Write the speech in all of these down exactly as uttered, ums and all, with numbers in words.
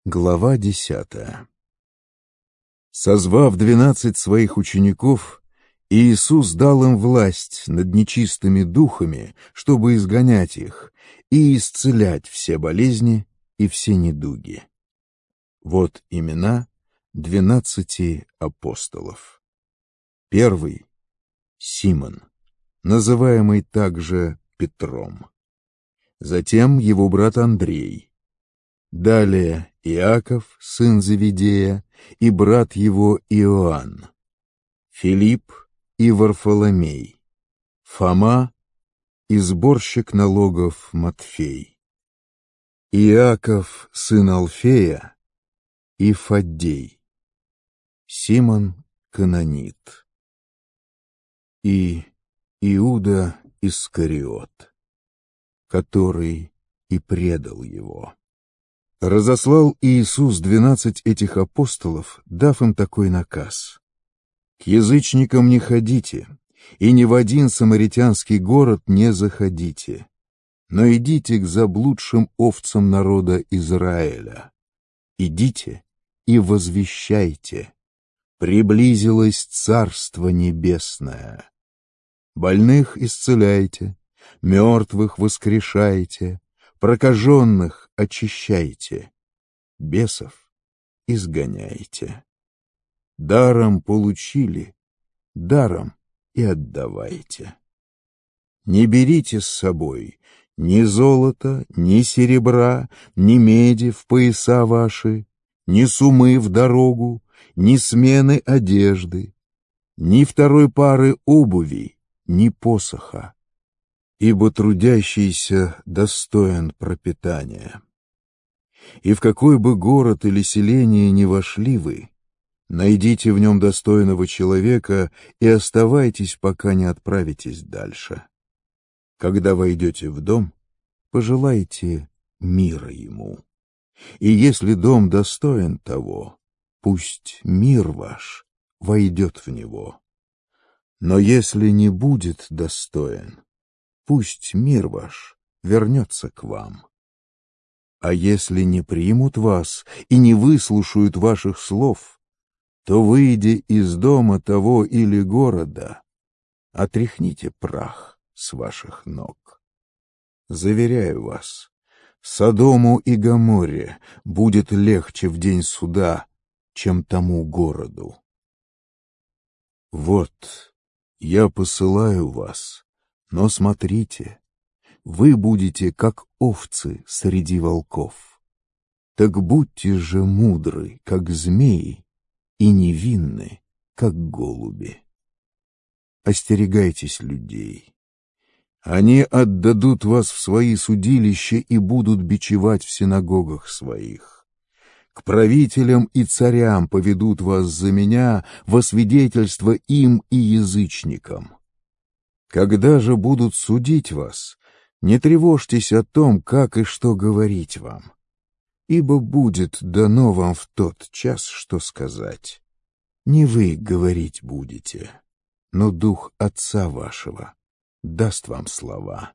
Глава десятая. Созвав двенадцать своих учеников, Иисус дал им власть над нечистыми духами, чтобы изгонять их и исцелять все болезни и все недуги. Вот имена двенадцати апостолов. Первый — Симон, называемый также Петром. Затем его брат Андрей. Далее Иаков, сын Завидея, и брат его Иоанн, Филипп и Варфоломей, Фома и сборщик налогов Матфей, Иаков, сын Алфея, и Фаддей, Симон Кананит и Иуда Искариот, который и предал его. Разослал Иисус двенадцать этих апостолов, дав им такой наказ: «К язычникам не ходите, и ни в один самаритянский город не заходите, но идите к заблудшим овцам народа Израиля. Идите и возвещайте: приблизилось Царство Небесное. Больных исцеляйте, мертвых воскрешайте, прокаженных очищайте, бесов изгоняйте. Даром получили, даром и отдавайте. Не берите с собой ни золота, ни серебра, ни меди в пояса ваши, ни сумы в дорогу, ни смены одежды, ни второй пары обуви, ни посоха. Ибо трудящийся достоин пропитания. И в какой бы город или селение ни вошли вы, найдите в нем достойного человека и оставайтесь, пока не отправитесь дальше. Когда войдете в дом, пожелайте мира ему. И если дом достоин того, пусть мир ваш войдет в него. Но если не будет достоин, пусть мир ваш вернется к вам. А если не примут вас и не выслушают ваших слов, то, выйдя из дома того или города, отряхните прах с ваших ног. Заверяю вас, Содому и Гоморре будет легче в день суда, чем тому городу. Вот, я посылаю вас. Но смотрите, вы будете как овцы среди волков. Так будьте же мудры, как змеи, и невинны, как голуби. Остерегайтесь людей. Они отдадут вас в свои судилища и будут бичевать в синагогах своих. К правителям и царям поведут вас за меня во свидетельство им и язычникам. Когда же будут судить вас, не тревожьтесь о том, как и что говорить вам, ибо будет дано вам в тот час, что сказать. Не вы говорить будете, но Дух Отца вашего даст вам слова.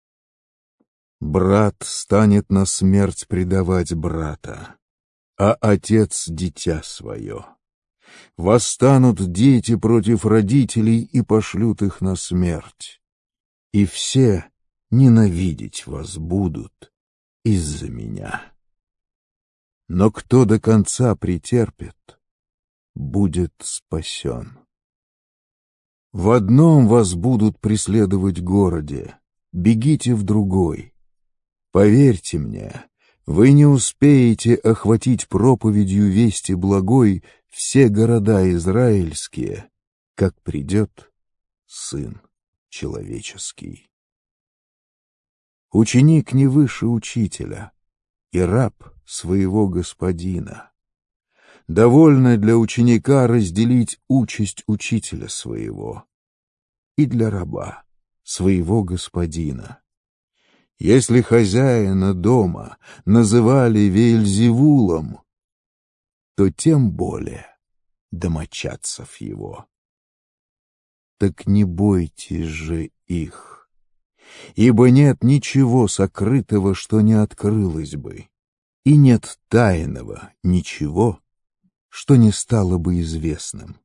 Брат станет на смерть предавать брата, а отец — дитя свое. Восстанут дети против родителей и пошлют их на смерть. И все ненавидеть вас будут из-за меня. Но кто до конца претерпит, будет спасен. В одном вас будут преследовать городе, бегите в другой. Поверьте мне, вы не успеете охватить проповедью вести благой все города израильские, как придет Сын Человеческий. Ученик не выше учителя, и раб своего господина. Довольно для ученика разделить участь учителя своего, и для раба своего господина. Если хозяина дома называли Веельзевулом, то тем более домочадцев его. Так не бойтесь же их, ибо нет ничего сокрытого, что не открылось бы, и нет тайного ничего, что не стало бы известным.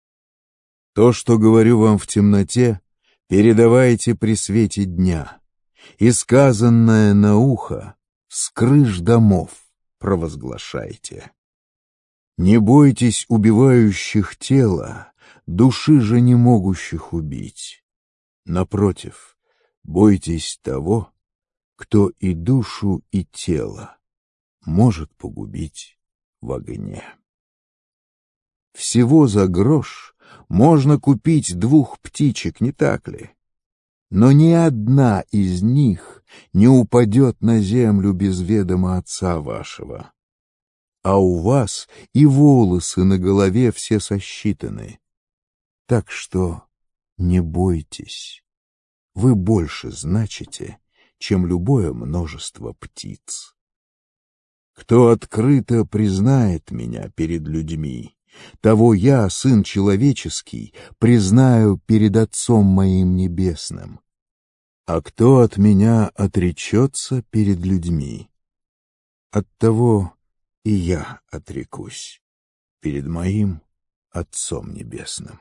То, что говорю вам в темноте, передавайте при свете дня, и сказанное на ухо с крыш домов провозглашайте. Не бойтесь убивающих тела, души же не могущих убить. Напротив, бойтесь того, кто и душу, и тело может погубить в огне. Всего за грош можно купить двух птичек, не так ли? Но ни одна из них не упадет на землю без ведома Отца вашего. А у вас и волосы на голове все сосчитаны. Так что не бойтесь. Вы больше значите, чем любое множество птиц. Кто открыто признает меня перед людьми, того я, Сын Человеческий, признаю перед Отцом моим Небесным. А кто от меня отречется перед людьми, от того и я отрекусь перед моим Отцом Небесным.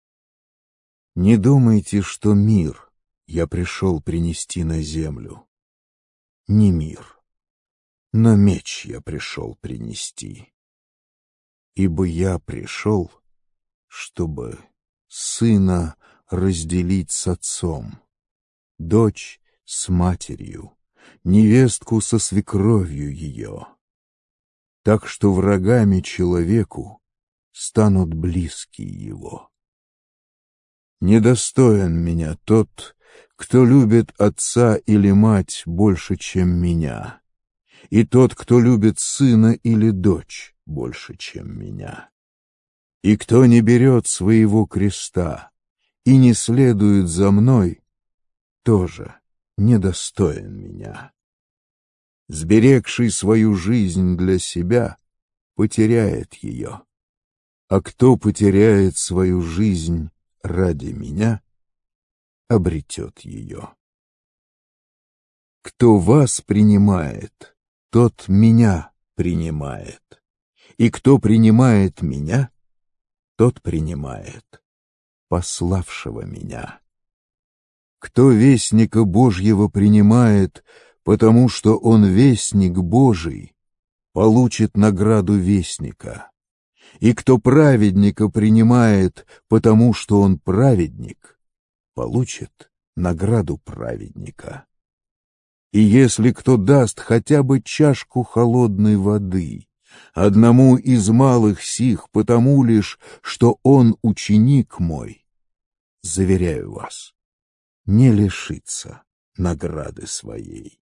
Не думайте, что мир я пришел принести на землю. Не мир, но меч я пришел принести. Ибо я пришел, чтобы сына разделить с отцом, дочь с матерью, невестку со свекровью ее, так что врагами человеку станут близкие его. Недостоин меня тот, кто любит отца или мать больше, чем меня, и тот, кто любит сына или дочь больше, чем меня. И кто не берет своего креста и не следует за мной, тоже недостоин меня. Сберегший свою жизнь для себя, потеряет ее, а кто потеряет свою жизнь ради меня, обретет ее. Кто вас принимает, тот меня принимает, и кто принимает меня, тот принимает пославшего меня. Кто вестника Божьего принимает, потому что он вестник Божий, получит награду вестника. И кто праведника принимает, потому что он праведник, получит награду праведника. И если кто даст хотя бы чашку холодной воды одному из малых сих, потому лишь, что он ученик мой, заверяю вас, не лишится награды своей.